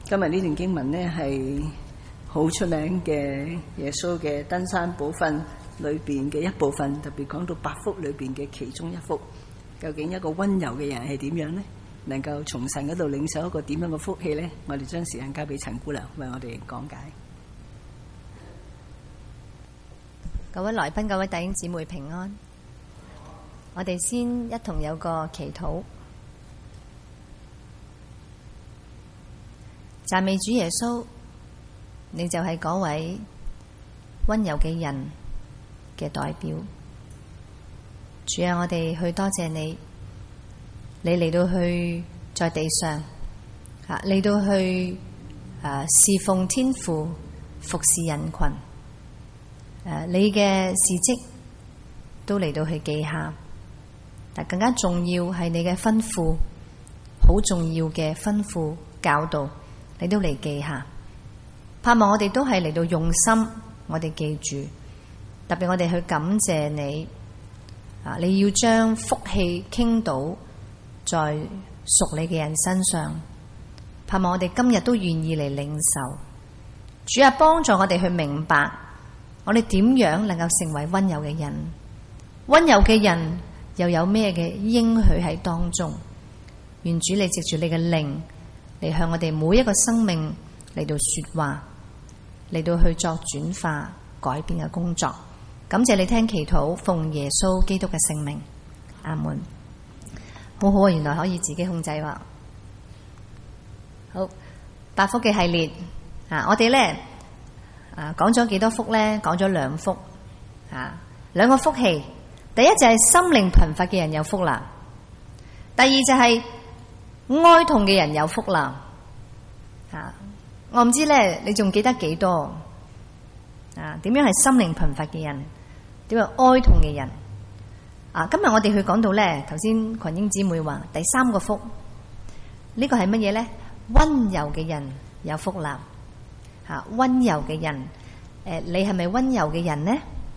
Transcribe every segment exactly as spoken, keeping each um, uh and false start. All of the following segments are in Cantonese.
今日呢段經文呢係好出名嘅耶穌嘅登山寶訓裏邊嘅一部分，特別講到八福裏邊嘅其中一福。究竟一個溫柔嘅人係點樣呢？能夠從神嗰度領受一個點樣嘅福氣呢？我哋將時間交俾陳姑娘為我哋講解。 各位來賓、各位弟兄姊妹平安。我哋先一同有個祈禱。讚美主耶穌，你就係嗰位溫柔嘅人嘅代表。主啊，我哋去多謝你，你嚟到去在地上啊，嚟到去啊侍奉天父，服侍人群。誒，你嘅事蹟都嚟到去記下，但更加重要係你嘅吩咐，好重要嘅吩咐教導。你都嚟記下，盼望我哋都係嚟到用心，我哋記住，特別我哋去感謝你啊！你要將福氣傾倒在屬你嘅人身上，盼望我哋今日都願意嚟領受。主啊，幫助我哋去明白，我哋點樣能夠成為溫柔嘅人？溫柔嘅人又有咩嘅應許喺當中？願主你藉住你嘅靈，嚟向我哋每一個生命嚟到說話，嚟到去作轉化改變嘅工作。感謝你聽祈禱，奉耶穌基督嘅聖名，阿門。好好啊，原來可以自己控制喎。好，八福嘅系列啊，我哋咧啊講咗幾多福咧？講咗兩福啊，兩個福氣。第一就係心靈貧乏嘅人有福啦，第二就係哀痛嘅人有福啦，啊！我唔知咧，你仲記得幾多啊？點樣係心靈貧乏嘅人？點樣哀痛嘅人？啊！今日我哋去講到咧，頭先群英姊妹話第三個福，呢個係乜嘢咧？溫柔嘅人有福啦，吓溫柔嘅人，誒，你係咪溫柔嘅人呢？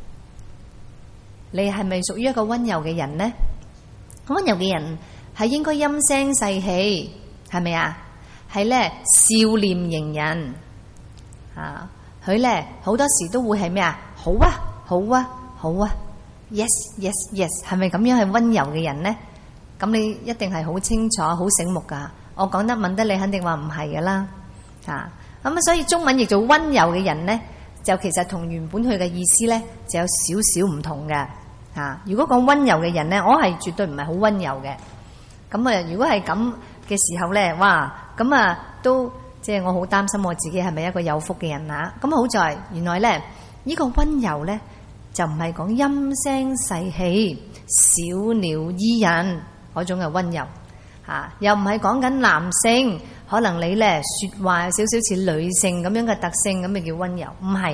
你係咪屬於一個溫柔嘅人呢？溫柔嘅人係應該陰聲細氣，係咪啊？係咧笑臉迎人啊！佢咧好多時都會係咩啊？好啊，好啊，好啊 ，yes yes yes， 係咪咁樣係溫柔嘅人呢？咁你一定係好清楚、好醒目噶。我講得問得你，肯定話唔係噶啦。啊，咁啊，所以中文譯做溫柔嘅人呢，就其實同原本佢嘅意思咧，就有少少唔同嘅。啊，如果講溫柔嘅人呢，我係絕對唔係好溫柔嘅。咁啊，如果係咁嘅時候咧，哇，咁啊都即係我好擔心我自己係咪一個有福嘅人啊？咁好在原來咧，呢個溫柔咧就唔係講陰聲細氣、小鳥依人嗰種嘅溫柔，吓又唔係講緊男性，可能你咧說話有少少似女性咁樣嘅特性，咁咪叫溫柔？唔係，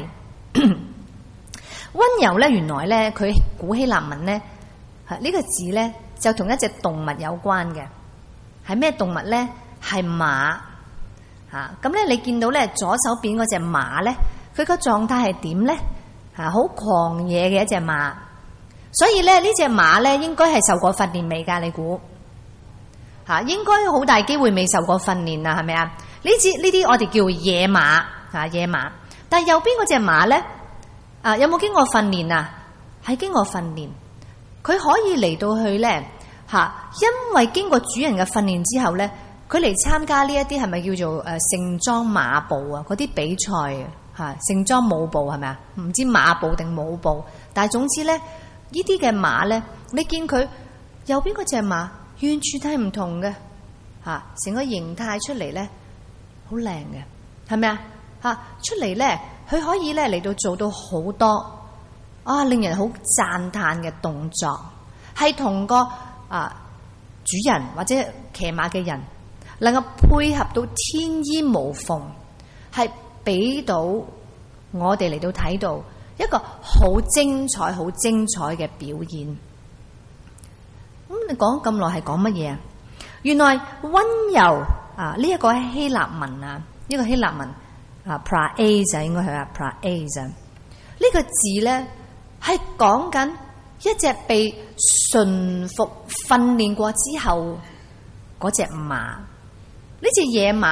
溫柔咧原來咧佢古希臘文咧呢個字咧。就同一隻動物有關嘅，係咩動物咧？係馬嚇。咁咧，你見到咧左手邊嗰隻馬咧，佢個狀態係點咧？嚇，好狂野嘅一隻馬。所以咧，呢隻馬咧應該係受過訓練未㗎？你估嚇？應該好大機會未受過訓練啊？係咪啊？呢啲呢啲我哋叫野馬嚇，野馬。但係右邊嗰隻馬咧，啊有冇經過訓練啊？係經過訓練。佢可以嚟到去咧嚇，因為經過主人嘅訓練之後咧，佢嚟參加呢一啲係咪叫做誒盛裝馬步啊？嗰啲比賽啊嚇，盛裝舞步係咪啊？唔知馬步定舞步，但係總之咧，呢啲嘅馬咧，你見佢右邊嗰隻馬完全係唔同嘅嚇，成個形態出嚟咧好靚嘅，係咪啊嚇？出嚟咧，佢可以咧嚟到做到好多。啊！令人好讚嘆嘅動作，係同個啊主人或者騎馬嘅人能夠配合到天衣無縫，係俾到我哋嚟到睇到一個好精彩、好精彩嘅表演。咁、嗯、你講咁耐係講乜嘢啊？原來溫柔啊！呢、這、一個希臘文啊，呢、這個希臘文啊 praise 應該係啊 praise 呢個字咧。係講緊一隻被馴服訓練過之後嗰隻馬，呢隻野馬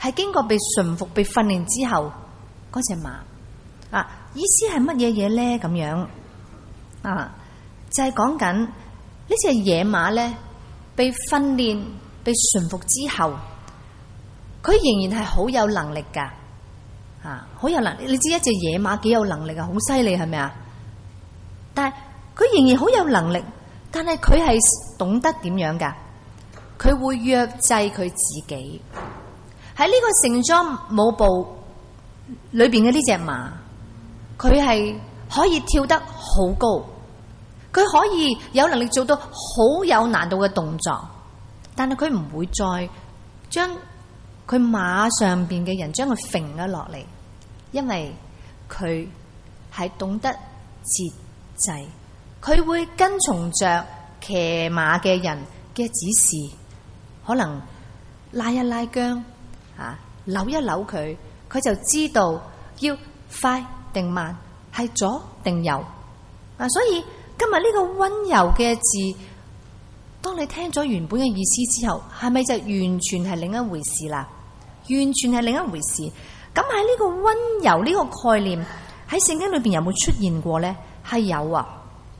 係經過被馴服、被訓練之後嗰隻馬啊。意思係乜嘢嘢咧？咁樣啊，就係講緊呢隻野馬咧，被訓練、被馴服之後，佢仍然係好有能力噶，啊，好有能力。你知一隻野馬幾有能力啊？好犀利係咪啊？但係佢仍然好有能力，但係佢係懂得點樣噶？佢會約制佢自己。喺呢個盛裝舞步裏邊嘅呢隻馬，佢係可以跳得好高，佢可以有能力做到好有難度嘅動作，但係佢唔會再將佢馬上邊嘅人將佢揈咗落嚟，因為佢係懂得節制，佢會跟從着騎馬嘅人嘅指示，可能拉一拉韁啊，扭一扭佢，佢就知道要快定慢，係左定右啊。所以今日呢個溫柔嘅字，當你聽咗原本嘅意思之後，係咪就完全係另一回事啦？完全係另一回事。咁喺呢個溫柔呢個概念喺聖經裏邊有冇出現過呢？係有啊，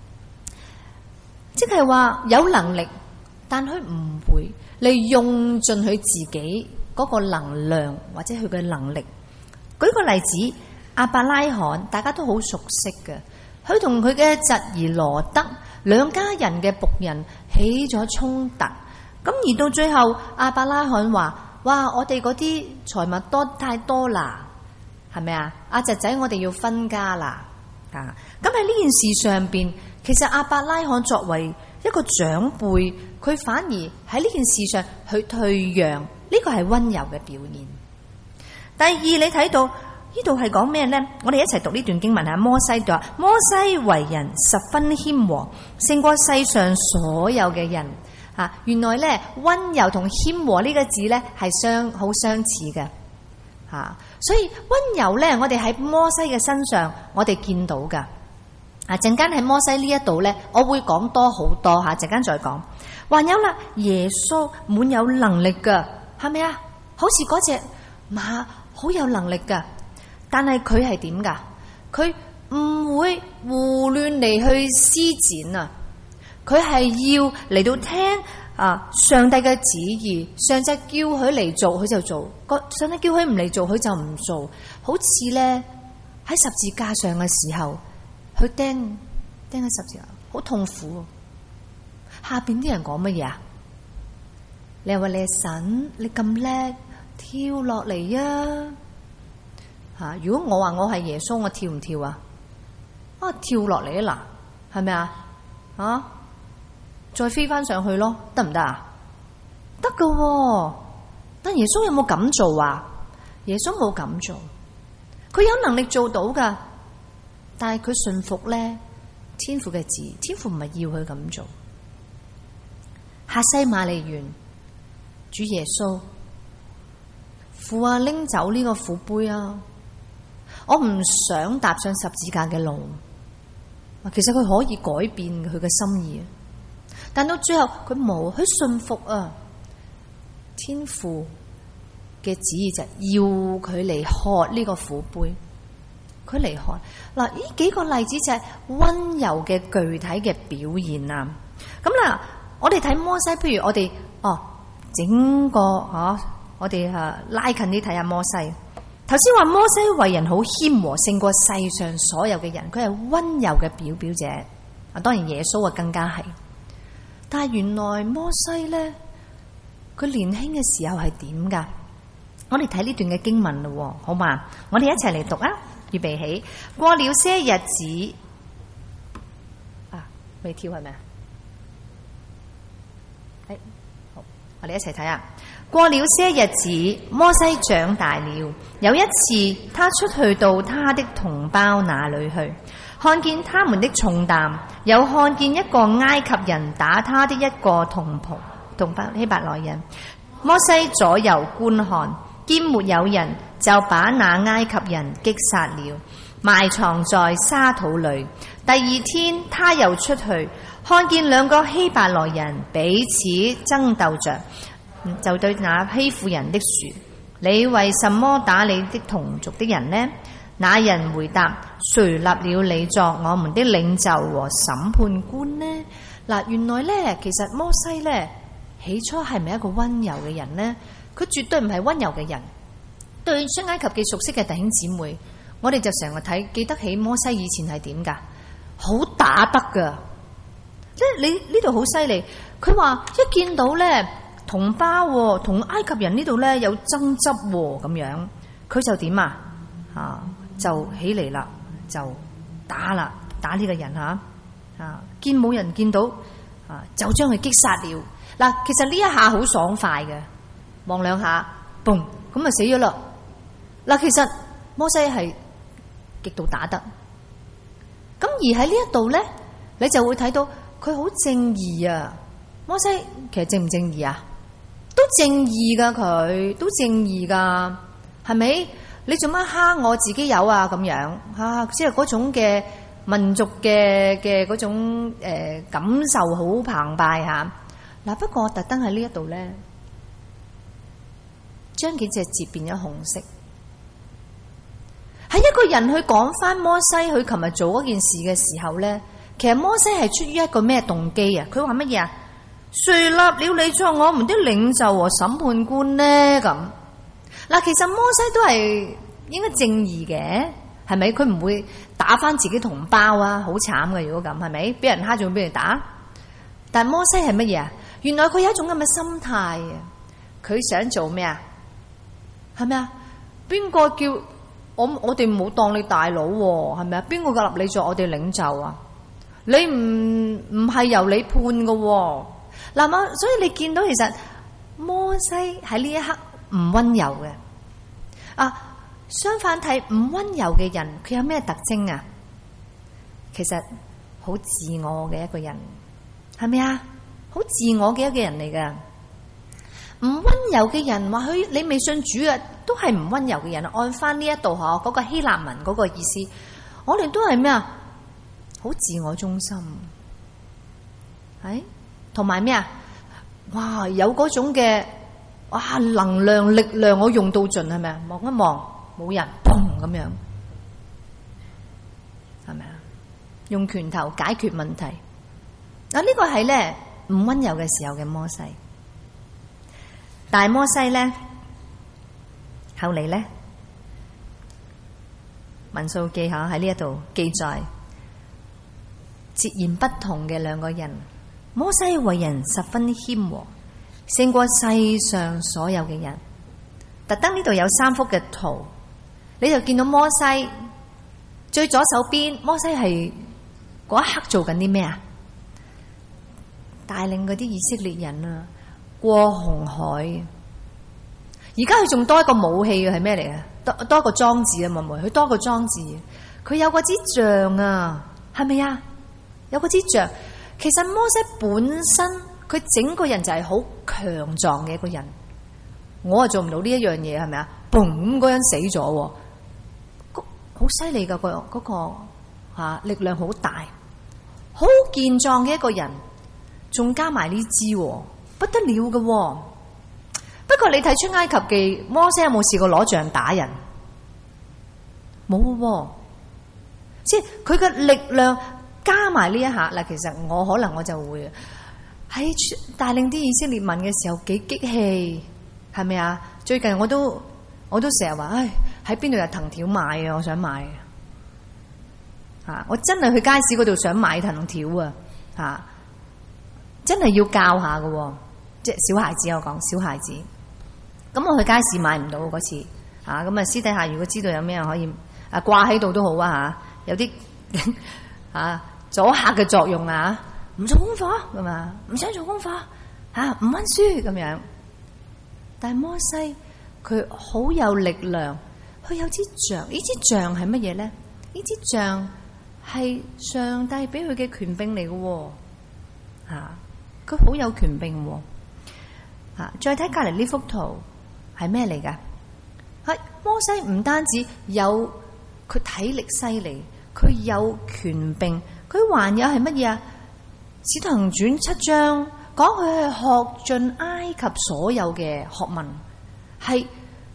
即係話有能力，但佢唔會嚟用盡佢自己嗰個能量或者佢嘅能力。舉個例子，亞伯拉罕大家都好熟悉嘅，佢同佢嘅侄兒羅德兩家人嘅僕人起咗衝突，咁而到最後亞伯拉罕話：哇，我哋嗰啲財物多太多啦，係咪啊？阿侄仔，我哋要分家啦。啊，咁喺呢件事上邊，其實亞伯拉罕作為一個長輩，佢反而喺呢件事上去退讓，呢個係溫柔嘅表現。第二，你睇到呢度係講咩呢？我哋一齊讀呢段經文。係摩西就話：摩西為人十分謙和，勝過世上所有嘅人。啊，原來咧溫柔同謙和呢個字咧係相好相似嘅。啊，所以溫柔咧，我哋喺摩西嘅身上，我哋見到噶。啊，陣間喺摩西呢一度咧，我會講多好多吓，陣間再講。還有啦，耶穌滿有能力噶，係咪啊？好似嗰隻馬好有能力噶，但係佢係點噶？佢唔會胡亂嚟去施展啊！佢係要嚟到聽啊上帝嘅旨意，上帝叫佢嚟做，佢就做；個上帝叫佢唔嚟做，佢就唔做。好似咧喺十字架上嘅時候，佢釘釘喺十字架，好痛苦。下邊啲人講乜嘢啊？你話你係神，你咁叻，跳落嚟啊！吓，如果我話我係耶穌，我跳唔跳啊？啊，跳落嚟啊嗱，係咪啊？啊，再飛翻上去咯，得唔得啊？得噶，但耶穌有冇咁做啊？耶穌冇咁做，佢有能力做到噶，但係佢順服咧天父嘅旨，天父唔係要佢咁做。客西馬尼園，主耶穌，父啊，拎走呢個苦杯啊！我唔想踏上十字架嘅路。其實佢可以改變佢嘅心意，但到最後佢冇，佢信服啊！天父嘅旨意就係要佢嚟喝呢個苦杯，佢嚟喝嗱。呢幾個例子就係溫柔嘅具體嘅表現啊！咁嗱，我哋睇摩西，譬如我哋哦，整個嗬、啊，我哋啊拉近啲睇下摩西。頭先話摩西為人好謙和，勝過世上所有嘅人，佢係溫柔嘅表表者。啊，當然耶穌啊更加係。但係原來摩西咧，佢年輕嘅時候係點噶？我哋睇呢段嘅經文咯，好嘛？我哋一齊嚟讀啊！預備起，過了些日子，啊，未跳係咪啊？係，好，我哋一齊睇啊！過了些日子，摩西長大了。有一次，他出去到他的同胞那裏去，看見他們的重擔，又看見一個埃及人打他的一個同袍同胞希伯來人。摩西左右觀看，見沒有人，就把那埃及人擊殺了，埋藏在沙土裏。第二天，他又出去，看見兩個希伯來人彼此爭鬥着，就對那欺負人的說： 你為什麼打你的同族的人呢？那人回答：誰立了你作我們的領袖和審判官呢？嗱，原來咧，其實摩西咧起初係咪一個溫柔嘅人呢？佢絕對唔係溫柔嘅人。對出埃及記熟悉嘅弟兄姊妹，我哋就成日睇記得起摩西以前係點噶，好打得噶，即係你呢度好犀利。佢話一見到咧同胞同埃及人呢度咧有爭執咁樣，佢就點啊？啊，就起嚟啦，就打啦，打呢個人吓啊！見冇人見到啊，就將佢擊殺了。嗱，其實呢一下好爽快嘅，望兩下，嘣，咁啊死咗啦。嗱，其實摩西係極度打得，咁而喺呢一度咧，你就會睇到佢好正義啊！摩西其實正唔正義啊？都正義噶，佢都正義噶，係咪？你做乜蝦我自己有啊？咁樣啊，即係嗰種嘅民族嘅嘅嗰種誒、呃、感受好澎湃吓。嗱、啊，不過我特登喺呢一度咧，將幾隻字變咗紅色。喺一個人去講翻摩西佢琴日做嗰件事嘅時候咧，其實摩西係出於一個咩動機啊？佢話乜嘢啊？誰立了你作我們的領袖和審判官呢？咁嗱，其實摩西都係應該正義嘅，係咪？佢唔會打翻自己同胞啊，好慘嘅。如果咁，係咪？俾人蝦仲要俾人打？但摩西係乜嘢啊？原來佢有一種咁嘅心態啊！佢想做咩啊？係咪啊？邊個叫我我哋唔好當你大佬喎？係咪啊？邊個立你做我哋領袖啊？你唔唔係由你判嘅喎？嗱，所以你見到其實摩西喺呢一刻唔溫柔嘅啊，相反睇唔溫柔嘅人，佢有咩特徵啊？其實好自我嘅一個人，係咪啊？好自我嘅一個人嚟噶。唔溫柔嘅人，或許你未信主嘅，都係唔溫柔嘅人。按翻呢一度嗬，嗰個希臘文嗰個意思，我哋都係咩啊？好自我中心，係同埋咩啊？哇，有嗰種嘅哇能量力量，我用到盡，係咪啊？望一望冇人，砰咁樣，係咪啊？用拳頭解決問題。嗱，呢個係咧唔溫柔嘅時候嘅摩西。但係摩西咧，後嚟咧，民數記下喺呢一度記載，截然不同嘅兩個人。摩西為人十分謙和，勝過世上所有嘅人。特登呢度有三幅嘅圖，你就見到摩西最左手邊，摩西係嗰一刻做緊啲咩啊？帶領嗰啲以色列人啊過紅海。而家佢仲多一個武器嘅係咩嚟嘅？多多一個裝置啊，妹妹，佢多一個裝置。佢有嗰支杖啊，係咪啊？有嗰支杖。其實摩西本身佢整個人就係好強壯嘅一個人，我啊做唔到呢一樣嘢，係咪啊？嘣，咁嗰人死咗，好犀利噶，個嗰個吓力量好大，好健壯嘅一個人，仲加埋呢支，不得了嘅。不過你睇出埃及記，摩西有冇試過攞杖打人？冇嘅，即係佢嘅力量。加埋呢一下嗱，其實我可能我就會喺帶領啲以色列民嘅時候幾激氣，係咪啊？最近我都我都成日話，唉，喺邊度有藤條買啊？我想買啊！我真係去街市嗰度想買藤條啊！吓，真係要教下嘅，即係小孩子，我講小孩子。咁我去街市買唔到嗰次啊！咁啊，私底下如果知道有咩可以啊掛喺度都好啊吓，有啲啊。阻嚇嘅作用啊！唔做功課咁啊，唔想做功課吓，唔溫書咁樣。但係摩西佢好有力量，佢有支杖。呢支杖係乜嘢咧？呢支杖係上帝俾佢嘅權柄嚟嘅，吓，佢好有權柄。吓，再睇隔籬呢幅圖係咩嚟噶？係摩西唔單止有佢體力犀利，佢有權柄。佢還有係乜嘢啊？使徒行傳七章講佢係學盡埃及所有嘅學問，係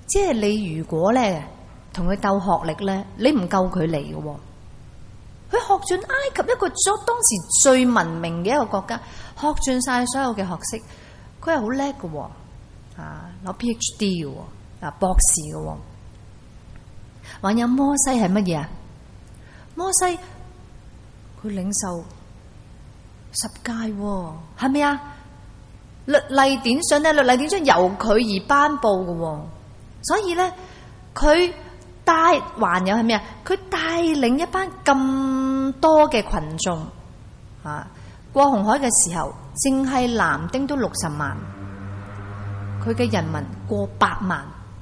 即係你如果咧同佢鬥學歷咧，你唔夠佢嚟嘅。佢學盡埃及一個咗當時最文明嘅一個國家，學盡晒所有嘅學識，佢係好叻嘅，啊攞 P H D 嘅，嗱博士嘅。還有摩西係乜嘢啊？摩西佢領受十誡，係咪啊？律例典章咧，律例典章由佢而頒布嘅，所以咧佢帶還有係咩啊？佢帶領一班咁多嘅群眾啊過紅海嘅時候，淨係男丁都六十萬，佢嘅人民過百萬，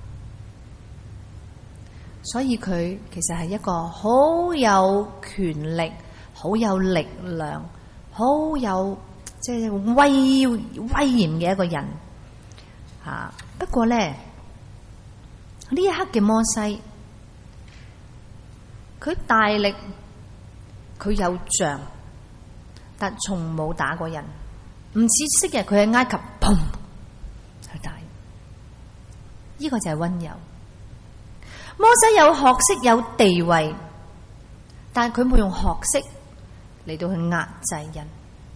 所以佢其實係一個好有權力、好有力量、好有即係威威嚴嘅一個人啊。不過咧呢一刻嘅摩西，佢大力，佢有杖，但從冇打過人，唔似昔日佢喺埃及砰去打。呢個就係溫柔。摩西有學識有地位，但係佢冇用學識嚟到去壓制人。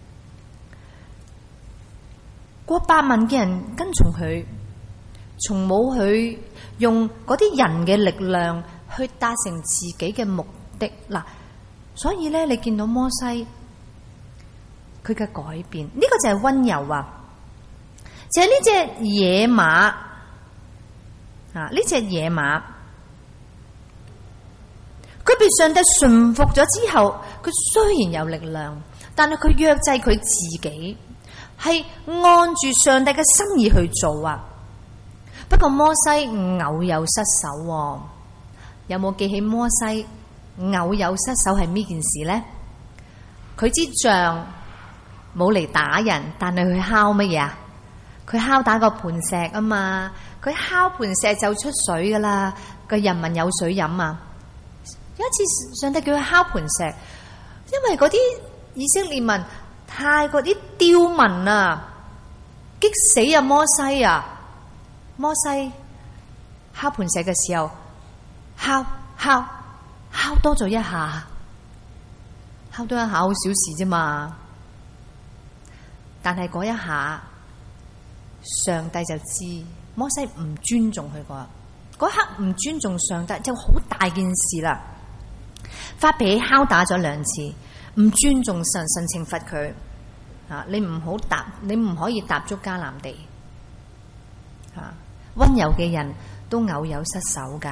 過百萬嘅人跟從佢，從冇去用嗰啲人嘅力量去達成自己嘅目的嗱。所以咧，你見到摩西佢嘅改變，呢個就係溫柔啊！就係呢隻野馬啊，呢隻野馬。佢被上帝馴服咗之後，佢雖然有力量，但係佢約制佢自己，係按住上帝嘅心意去做啊。不過摩西偶有失手，啊，有冇記起摩西偶有失手係呢件事呢？佢支杖冇嚟打人，但係佢敲乜嘢啊？佢敲打個磐石啊嘛，佢敲磐石就出水噶啦，個人民有水飲啊！有一次上帝叫佢敲磐石，因為嗰啲以色列民太過啲刁民啊，激死啊摩西啊！摩西敲磐石嘅時候，敲敲敲多咗一下，敲多一下好小事啫嘛。但係嗰一下，上帝就知摩西唔尊重佢嗰嗰刻唔尊重上帝，就好大件事啦。發脾氣敲打咗兩次，唔尊重神，神懲罰佢啊！你唔好踏，你唔可以踏足迦南地啊！溫柔嘅人都偶有失手噶。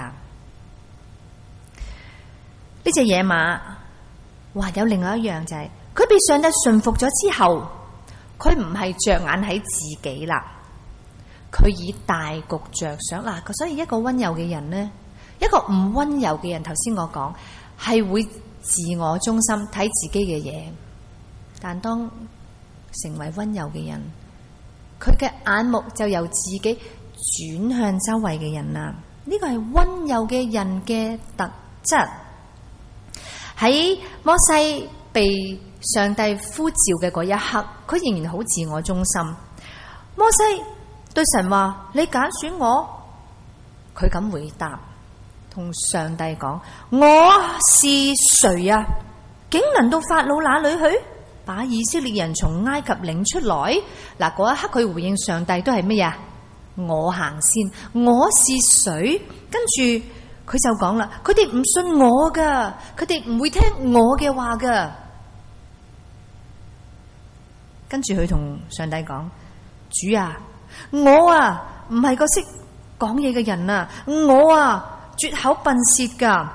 呢隻野馬，哇！有另外一樣就係、是，佢被上帝馴服咗之後，佢唔係着眼喺自己啦，佢以大局着想嗱。所以一個溫柔嘅人呢，一個唔溫柔嘅人，頭先我講。係會自我中心睇自己嘅嘢，但當成為溫柔嘅人，佢嘅眼目就由自己轉向周圍嘅人啦。呢個係溫柔嘅人嘅特質。喺摩西被上帝呼召嘅嗰一刻，佢仍然好自我中心。摩西對神話：你揀選我，佢咁回答。同上帝講：我是誰啊？竟能到法老那裏去，把以色列人從埃及領出來？嗱，嗰一刻佢回應上帝都係乜嘢？我行先，我是誰？跟住佢就講啦：佢哋唔信我噶，佢哋唔會聽我嘅話噶。跟住佢同上帝講：主啊，我啊唔係個識講嘢嘅人啊，我啊。絕口笨舌噶，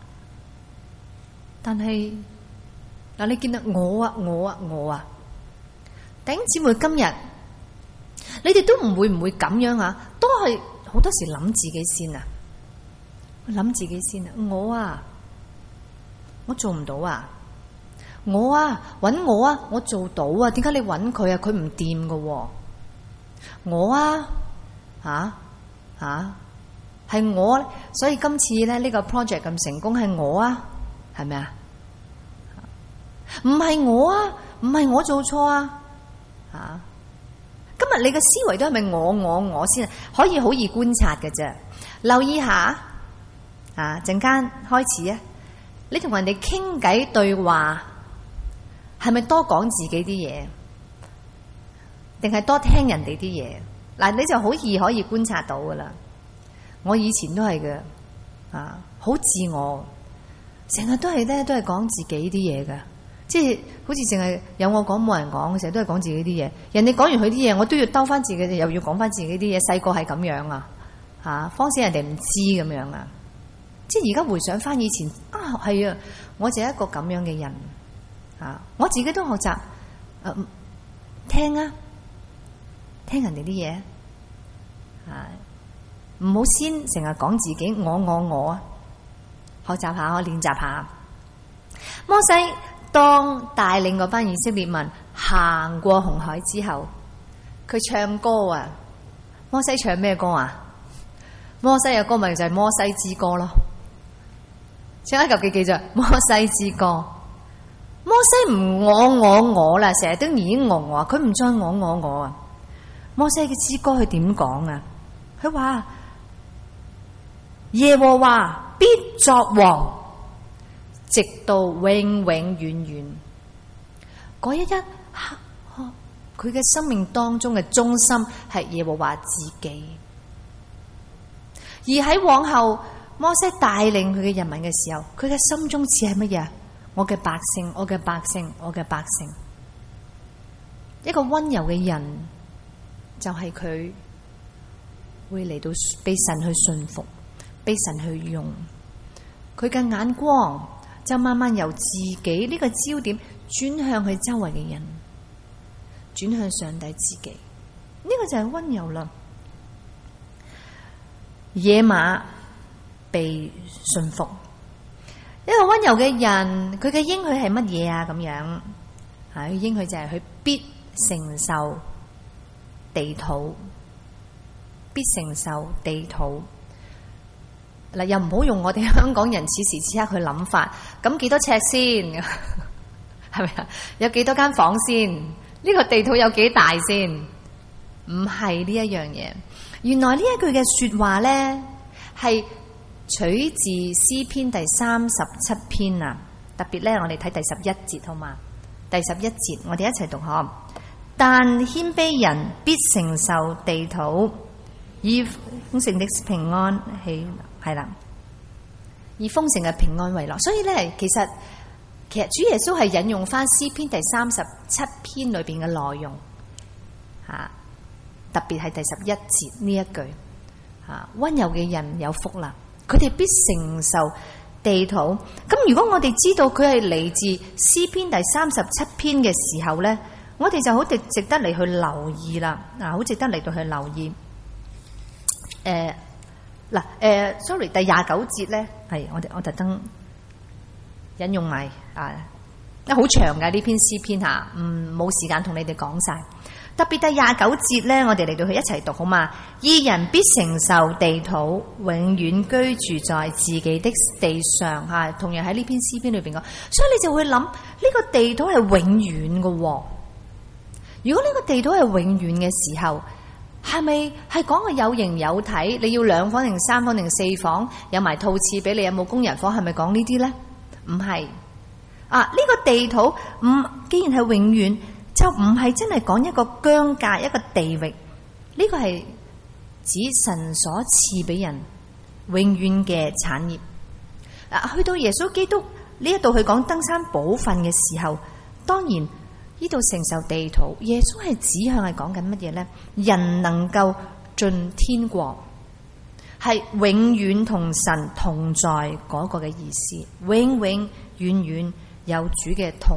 但係嗱，你見到我啊，我啊，我啊，弟兄姊妹，今日你哋都唔會唔會咁樣啊？都係好多時諗自己先啊，諗自己先啊，我啊，我做唔到啊，我啊，搵我啊，我做到啊，點解你搵佢啊？佢唔掂噶，我啊，吓吓。係我，所以今次咧呢個 project 咁成功係我啊，係咪啊？唔係我啊，唔係我做錯啊，吓！今日你嘅思維都係咪我我我先？可以好易觀察嘅啫。 留意下啊，陣間開始啊，你同人哋傾偈對話，係咪多講自己啲嘢，定係多聽人哋啲嘢？嗱，你就好易可以觀察到噶啦。我以前都係嘅，啊，好自我，成日都係咧，都係講自己啲嘢噶，即係好似淨係有我講冇人講，成日都係講自己啲嘢。人哋講完佢啲嘢，我都要兜翻自己，又要講翻自己啲嘢。細個係咁樣啊，吓，方使人哋唔知咁樣啊。即係而家回想翻以前啊，係啊，我就係一個咁樣嘅人啊，我自己都學習誒、呃、聽啊，聽人哋啲嘢啊。唔好先成日講自己我我我啊！學習下，我練習下。摩西當帶領嗰班以色列民行過紅海之後，佢唱歌啊！摩西唱咩歌啊？摩西嘅歌咪就係摩西之歌咯。請一嚿記記住，摩西之歌。摩西唔我我我啦，成日都已經我我，佢唔再我我我啊！摩西嘅之歌佢點講啊？佢話耶和華必作王，直到永永遠遠。嗰一一刻，佢嘅生命當中嘅中心係耶和華自己。而喺往後，摩西帶領佢嘅人民嘅時候，佢嘅心中似係乜嘢？我嘅百姓，我嘅百姓，我嘅百姓。一個溫柔嘅人，就係佢會嚟到被神去順服，被神去用。佢嘅眼光就慢慢由自己呢個焦點轉向佢周圍嘅人，轉向上帝自己。呢個就係溫柔啦。野馬被順服，一個溫柔嘅人，佢嘅應許係乜嘢啊？咁樣啊，佢應許就係佢必承受地土，必承受地土。嗱，又唔好用我哋香港人此時此刻去諗法，咁幾多尺先？係咪啊？有幾多間房先？呢個地土有幾大先？唔係呢一樣嘢。原來呢一句嘅說話咧，係取自詩篇第三十七篇啊。特別咧，我哋睇第十一節好嘛？第十一節，我哋一齊讀嗬。但謙卑人必承受地土，以豐盛的平安喜。係啦，以豐盛嘅平安為樂。所以咧，其實其實主耶穌係引用翻詩篇第三十七篇裏邊嘅內容，吓，特別係第十一節呢一句，吓，溫柔嘅人有福啦，佢哋必承受地土。咁如果我哋知道佢係嚟自詩篇第三十七篇嘅時候咧，我哋就好值值得嚟去留意啦，啊，好值得嚟到去留意，誒、呃。嗱，誒、呃、，sorry，第廿九節咧，係我哋我特登引用埋啊，好長嘅呢篇詩篇吓，嗯，冇時間同你哋講晒。特別第廿九節咧，我哋嚟到去一齊讀好嘛？義人必承受地土，永遠居住在自己的地上吓、啊。同樣喺呢篇詩篇裏邊講，所以你就會諗呢、這個地土係永遠嘅、哦。如果呢個地土係永遠嘅時候，係咪係講個有形有體？你要兩房定三房定四房，有埋套廁俾你，有冇工人房？係咪講呢啲咧？唔係啊！呢、這個地土唔，既然係永遠，就唔係真係講一個疆界、一個地域。呢、這個係指神所賜俾人永遠嘅產業。啊，去到耶穌基督呢一度去講登山寶訓嘅時候，當然。呢度承受地土，耶穌係指向係講緊乜嘢咧？人能夠進天國，係永遠同神同在嗰個嘅意思，永永遠遠有主嘅同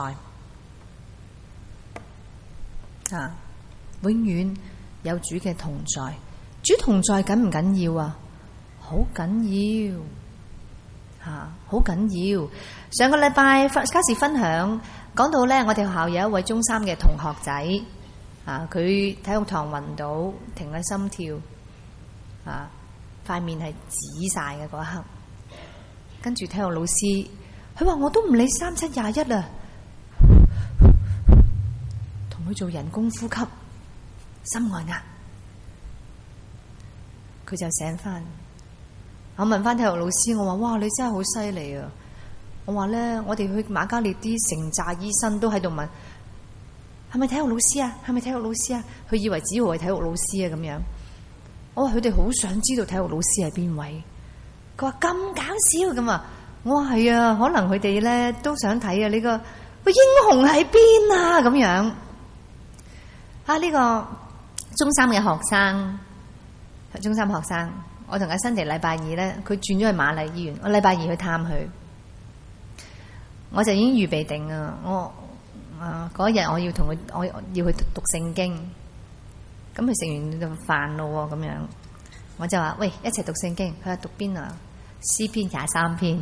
在啊！永遠有主嘅同在，主同在緊唔緊要啊？好緊要吓，好緊要。上個禮拜家事分享。講到咧，我哋學校有一位中三嘅同學仔，啊，佢體育堂暈倒，停咗心跳，啊，塊面係紫晒嘅嗰一刻。跟住體育老師，佢話我都唔理三七廿一啦，同佢做人工呼吸，心外壓，佢就醒翻， 我問翻體育老師，我話：哇，你真係好犀利啊！我話咧，我哋去瑪嘉烈啲成扎醫生都喺度問，係咪體育老師啊？係咪體育老師啊？佢以為子豪係體育老師啊咁樣。我話佢哋好想知道體育老師係邊位。佢話咁搞笑咁啊！我話係啊，可能佢哋咧都想睇啊呢個個英雄喺邊啊咁樣。啊呢個中三嘅學生，中三學生，我同阿新迪禮拜二咧，佢轉咗去瑪麗醫院，我禮拜二去探佢，我就已經預備定啊！我啊嗰日我要同佢，我要去讀聖經，咁佢食完就飯咯咁樣，我就話喂，一齊讀聖經，佢話讀邊啊？詩篇廿三篇，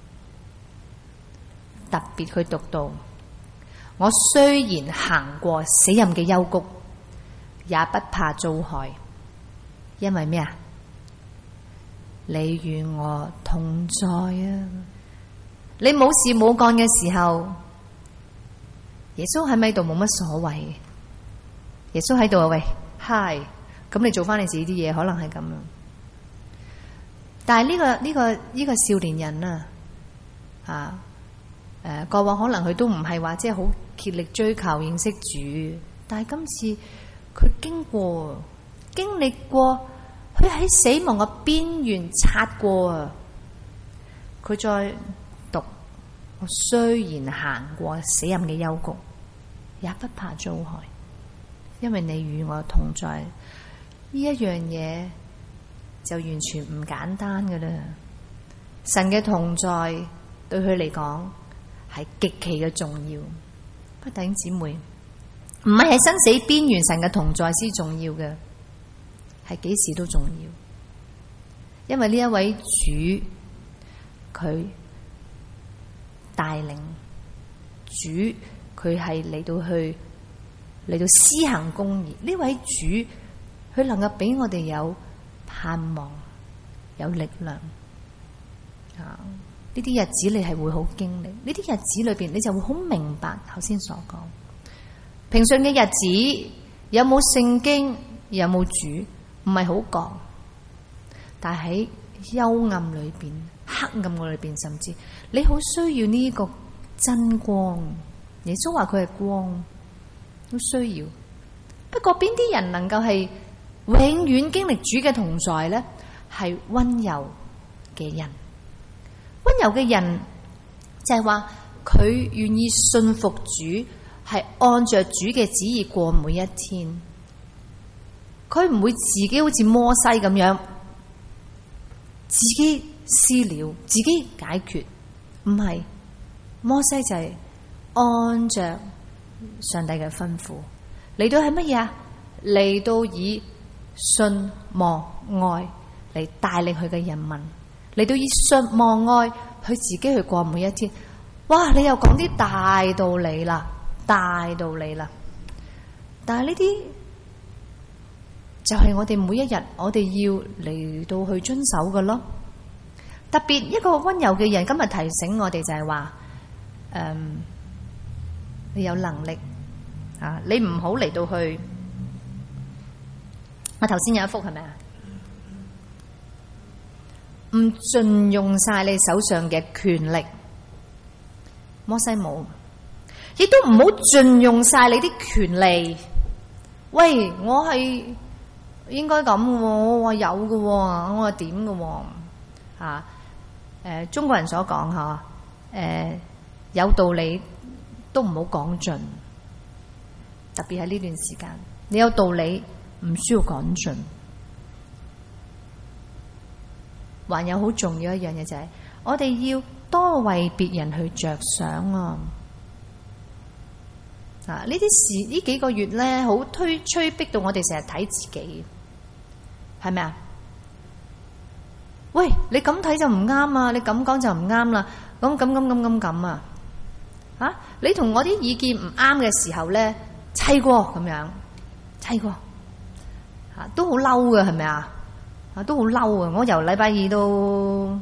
特別佢讀到，我雖然行過死蔭嘅幽谷，也不怕遭害，因為咩啊？你與我同在啊！你冇事冇幹嘅時候，耶穌喺咪度冇乜所謂。耶穌喺度啊，喂，嗨，咁你做翻你自己啲嘢，可能係咁樣。但係呢個呢個呢個少年人啊，啊，誒，過往可能佢都唔係話即係好竭力追求認識主，但係今次佢經過經歷過，佢喺死亡嘅邊緣擦過啊，佢再讀，我雖然行過死蔭嘅幽谷，也不怕遭害，因為你與我同在。呢一樣嘢就完全唔簡單㗎喇。神嘅同在對佢嚟講係極其嘅重要。不過弟兄姊妹，唔係喺生死邊緣神嘅同在先重要嘅，係幾時都重要。因為呢一位主佢帶領，主佢係嚟到去嚟到施行公義。呢位主佢能夠俾我哋有盼望，有力量啊！呢啲日子你係會好經歷，呢啲日子裏邊你就會好明白頭先所講。平順嘅日子有冇聖經，有冇主，唔係好講。但係喺幽暗裏邊、黑暗嘅裏邊，甚至你好需要呢個真光。耶穌話佢係光，都需要。不過邊啲人能夠係永遠經歷主嘅同在呢？係溫柔嘅人。溫柔嘅人就係話佢願意信服主，係按着主嘅旨意過每一天。佢唔會自己好似摩西咁樣，自己私了，自己解決。唔係，摩西就係按着上帝嘅吩咐嚟到係乜嘢啊？嚟到以信望愛嚟帶領佢嘅人民，嚟到以信望愛佢自己去過每一天。哇！你又講啲大道理啦，大道理啦。但係呢啲就係我哋每一日我哋要嚟到去遵守嘅咯。特別一個溫柔嘅人，今日提醒我哋就係話，誒，你有能力啊，你唔好嚟到去。我頭先有一幅係咪啊？唔盡用晒你手上嘅權力，摩西冇，亦都唔好盡用晒你啲權利。喂，我係應該咁嘅，我話有嘅，我話點嘅，啊？誒、呃，中國人所講吓，誒、呃，有道理都唔好講盡，特別係呢段時間，你有道理唔需要講盡。還有好重要一樣嘢就係、是，我哋要多為別人去着想啊！啊，呢啲事呢幾個月咧，好推催逼到我哋成日睇自己，係咪啊？喂，你咁睇就唔啱啊！你咁講就唔啱啦！咁咁咁咁咁咁啊！啊，你同我啲意見唔啱嘅時候咧，砌過咁樣，砌過，吓、啊、都好嬲嘅，係咪啊？啊，都好嬲啊！我由禮拜二到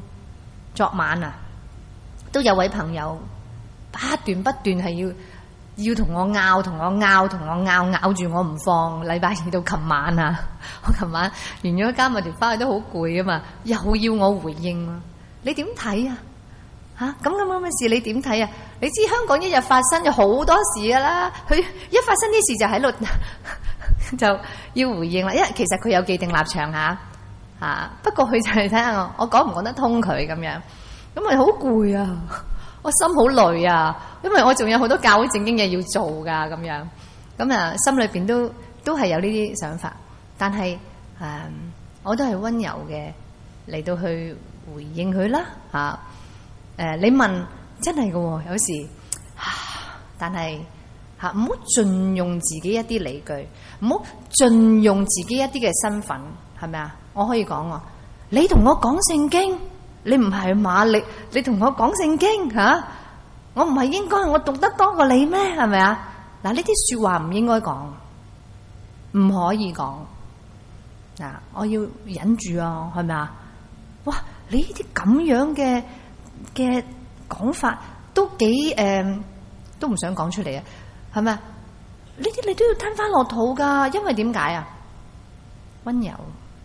昨晚啊，都有位朋友不斷不斷係要要同我拗，同我拗，同我拗，咬住我唔放。禮拜二到琴晚啊，我琴晚完咗加埋條翻去都好攰啊嘛，又要我回應啊，你點睇啊？嚇咁咁咁嘅事你點睇啊？你知香港一日發生咗好多事噶啦，佢一發生啲事就喺度就要回應啦。因為其實佢有既定立場嚇嚇，不過佢就係睇下我，我講唔講得通佢咁樣，咁咪好攰啊！我心好累啊，因為我仲有好多教會正經嘢要做噶咁樣，咁啊心裏邊都都係有呢啲想法，但係誒、嗯、我都係溫柔嘅嚟到去回應佢啦嚇。誒、呃、你問真係嘅喎，有時，但係嚇唔好盡用自己一啲理據，唔好盡用自己一啲嘅身份，係咪啊？我可以講喎，你同我講聖經。你唔係馬力，你同我講聖經吓、啊，我唔係應該，我讀得多過你咩？係咪啊？嗱，呢啲說話唔應該講，唔可以講。嗱、啊，我要忍住啊，係咪啊？哇，你呢啲咁樣嘅嘅講法都幾誒、呃，都唔想講出嚟啊，係咪啊？呢啲你都要吞翻落肚噶，因為點解啊？溫柔，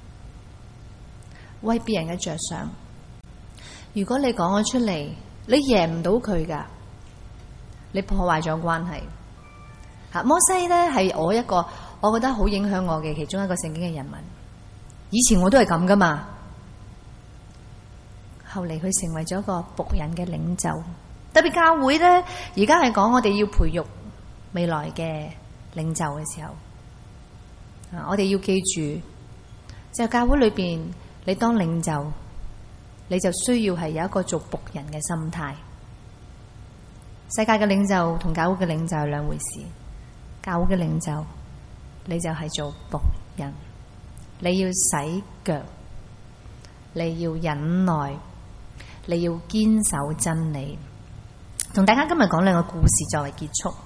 為別人嘅着想。如果你講咗出嚟，你贏唔到佢噶，你破壞咗關係。吓，摩西咧係我一個，我覺得好影響我嘅其中一個聖經嘅人物。以前我都係咁噶嘛，後嚟佢成為咗一個僕人嘅領袖。特別教會咧，而家係講我哋要培育未來嘅領袖嘅時候，啊，我哋要記住，就係教會裏邊，你當領袖。你就需要係有一個做僕人嘅心態。世界嘅領袖同教會嘅領袖係兩回事。教會嘅領袖，你就係做僕人，你要洗腳，你要忍耐，你要堅守真理。同大家今日講兩個故事作為結束。誒、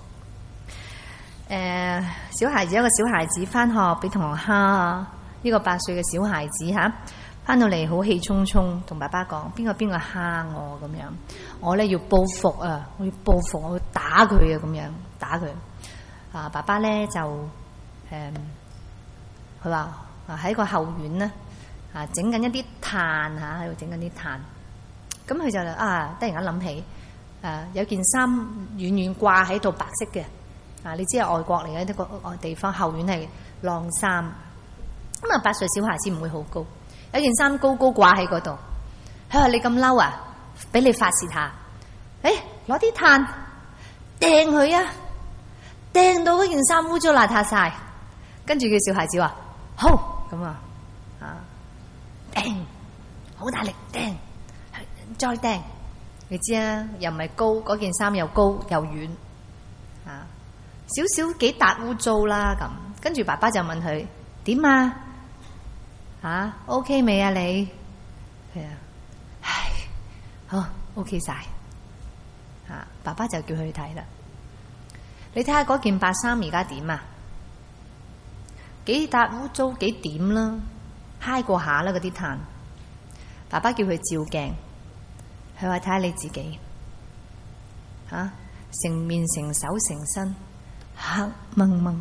呃，小孩子，一個小孩子返學俾同學蝦啊，呢個八歲嘅小孩子吓。翻到嚟好氣沖沖，同爸爸講：邊個邊個蝦我咁樣？我咧要報復啊！我要報復，我要打佢啊！咁樣打佢啊！爸爸咧就誒，佢話啊喺個後院咧啊，整緊一啲炭嚇，喺度整緊啲炭。咁佢就啊，突然間諗起誒、啊，有件衫遠遠掛喺度白色嘅啊！你知係外國嚟嘅呢個外地方，後院係晾衫。咁啊，八歲小孩子唔會好高。有件衫高高掛喺嗰度，佢話你咁嬲啊，俾你發洩下，誒，攞啲炭掟佢啊，掟到嗰件衫污糟邋遢晒，跟住叫小孩子話好咁啊，啊，掟，好大力掟，再掟，你知啊，又唔係高，嗰件衫又高又軟，啊，少少幾笪污糟啦咁，跟住爸爸就問佢點啊？啊 ，OK 未啊你？係啊，唉，好 OK 晒。啊，爸爸就叫佢去睇啦。你睇下嗰件白衫而家點啊？幾笪污糟幾點啦？揩過下啦嗰啲炭。爸爸叫佢照鏡，佢話睇下你自己，吓、啊、成面成手成身黑掹掹。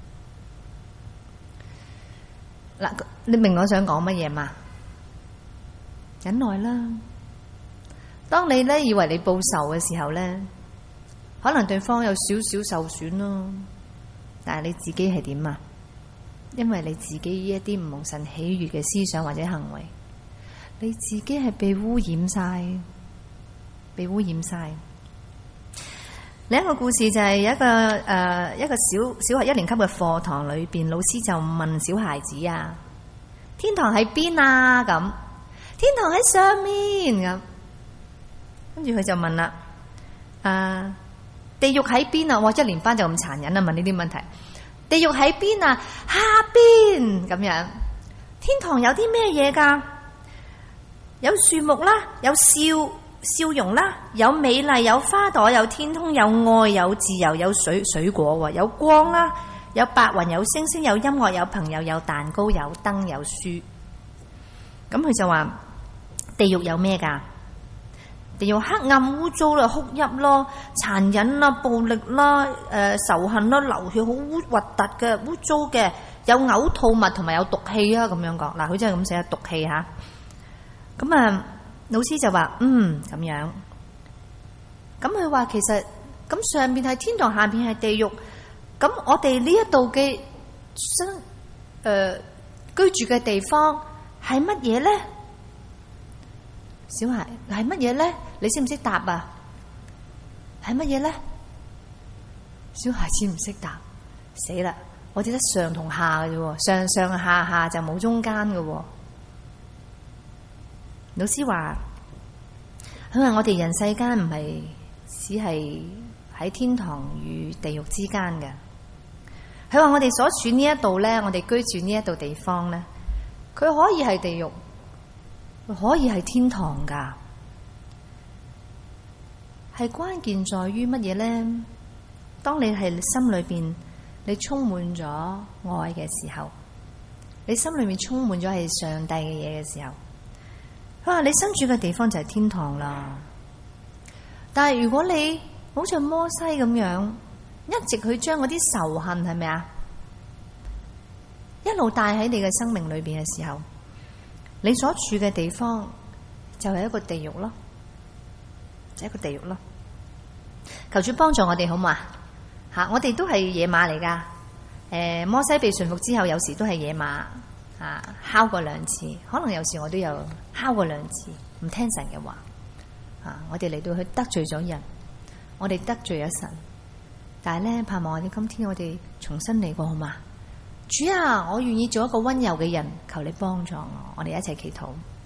嗱，你明我想講乜嘢嘛？忍耐啦。當你咧以為你報仇嘅時候咧，可能對方有少少受損咯，但係你自己係點啊？因為你自己一啲唔蒙神喜悅嘅思想或者行為，你自己係被污染晒，被污染晒。另一個故事就係有一個誒、呃、一個小小學一年級嘅課堂裏邊，老師就問小孩子啊：天堂喺邊啊？咁天堂喺上面咁。跟住佢就問啦：誒、呃，地獄喺邊啊？哇！一年班就咁殘忍啊，問呢啲問題。地獄喺邊啊？下邊咁樣。天堂有啲咩嘢噶？有樹木啦，有笑。笑容啦，有美麗，有花朵，有天空，有愛，有自由，有水水果，有光啦，有白雲，有星星，有音樂，有朋友，有蛋糕，有燈，有書。咁佢就話：地獄有咩噶？ 地獄黑暗污糟啦、哭泣咯、殘忍啦、暴力啦、誒、呃、仇恨啦、流血好污核突嘅、污糟嘅，有嘔吐物同埋有毒氣啊咁樣講。嗱，佢真係咁寫毒氣嚇。咁啊，老師就話嗯咁樣。咁佢話其實咁上邊係天堂，下邊係地獄。咁我哋呢一度嘅生誒居住嘅地方係乜嘢咧？小孩係乜嘢咧？你識唔識答啊？係乜嘢咧？小孩子唔識答，死啦！我哋得上同下嘅啫，上上下下就冇中間嘅。老師話，佢話我哋人世間唔係只係喺天堂與地獄之間嘅。佢話我哋所處呢一度咧，我哋居住呢一度地方咧，佢可以係地獄，可以係天堂噶。係關鍵在於乜嘢咧？當你係心裏邊你充滿咗愛嘅時候，你心裏面充滿咗係上帝嘅嘢嘅時候，佢話你身處嘅地方就係天堂啦。但係如果你好似摩西咁樣，一直去將嗰啲仇恨係咪啊，一路帶喺你嘅生命裏邊嘅時候，你所處嘅地方就係一個地獄咯，就係一個地獄咯。求主幫助我哋好嘛？吓，我哋都係野馬嚟噶。誒，摩西被馴服之後，有時都係野馬啊，敲過兩次，可能有時我都有敲過兩次，唔聽神嘅話啊。我哋嚟到去得罪咗人，我哋得罪咗神。但係咧，盼望我哋今天我哋重新嚟過好嘛？主啊，我願意做一個溫柔嘅人，求你幫助我，我哋一齊祈禱。